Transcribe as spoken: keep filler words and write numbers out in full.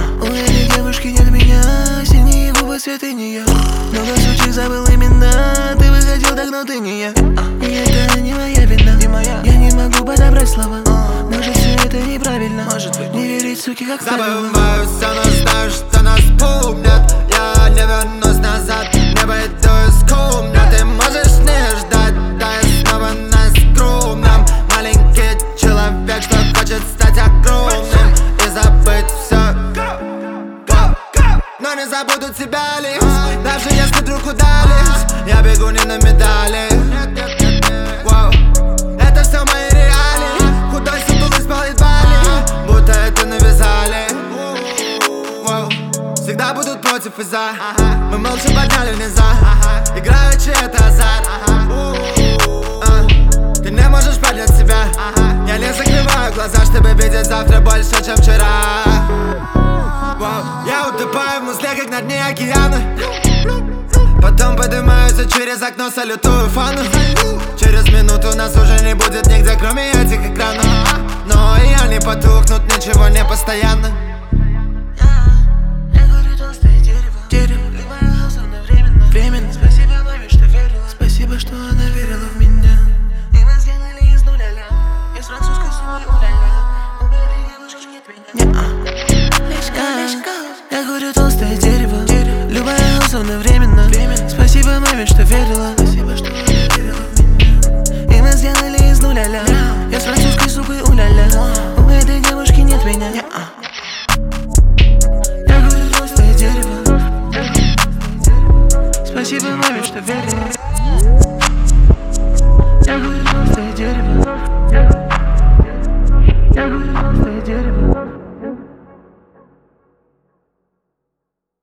У этой девушки нет меня, синие губы, цветы не я. Много сучек забыл имена, ты выходил так, но ты не я. И это не моя вина, не моя. Я не могу подобрать слова. Может, все это неправильно, может быть. Не верить, суки, как забываю все, но знаю, что нас помнят. Я не вернусь назад, не пойду из комнат. Ты можешь не ждать, да я снова на скромном. Маленький человек, что хочет стать огромным и забыть все. Но не забуду тебя лишь, даже если вдруг удались. Я бегу не на медали. Wow. Это все мои реалии. Худой сутулый спалит Бали, будто это навязали. Wow. Всегда будут против и за. Мы молча подняли низа, играючи это азарт. uh. Ты не можешь поднять себя. Я не закрываю глаза, чтобы видеть завтра больше, чем вчера. Wow. Я утопаю в музле, как на дне океана. Потом поднимаются через окно, салютую фану. Через минуту нас уже не будет нигде, кроме этих экранов. Но и они потухнут, ничего не постоянно. Я говорю, толстое дерево, дерево. Любая лазурная временно, временно. Спасибо маме, что верила, спасибо, что она верила в меня. И мы сделали из нуля ля. Из французской суммы уля-ля. У этой девушки нет меня. Я говорю, толстое дерево, дерево. Любая лазурная временно, временно. Спасибо маме, что верила, спасибо, что она верила в меня. И мы сделали из нуля ля. Из французской супы уля-ля. У этой девушки нет меня. Я говорю, толстое дерево. Спасибо маме, что верила.